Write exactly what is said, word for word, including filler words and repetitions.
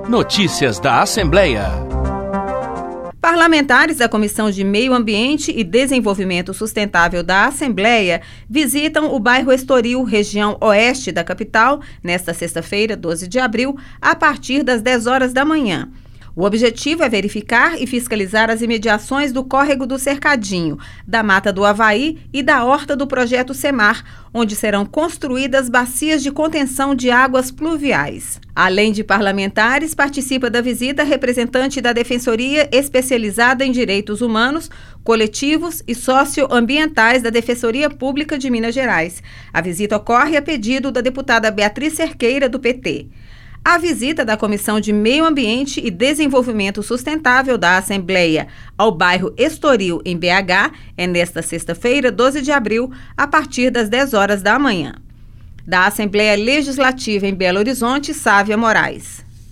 Notícias da Assembleia. Parlamentares da Comissão de Meio Ambiente e Desenvolvimento Sustentável da Assembleia visitam o bairro Estoril, região oeste da capital, nesta sexta-feira, doze de abril, a partir das dez horas da manhã. O objetivo é verificar e fiscalizar as imediações do Córrego do Cercadinho, da Mata do Avaí e da horta do Projeto Semar, onde serão construídas bacias de contenção de águas pluviais. Além de parlamentares, participa da visita representante da Defensoria Especializada em Direitos Humanos, Coletivos e Socioambientais da Defensoria Pública de Minas Gerais. A visita ocorre a pedido da deputada Beatriz Cerqueira, do P T. A visita da Comissão de Meio Ambiente e Desenvolvimento Sustentável da Assembleia ao bairro Estoril, em B H, é nesta sexta-feira, doze de abril, a partir das dez horas da manhã. Da Assembleia Legislativa em Belo Horizonte, Sávia Moraes.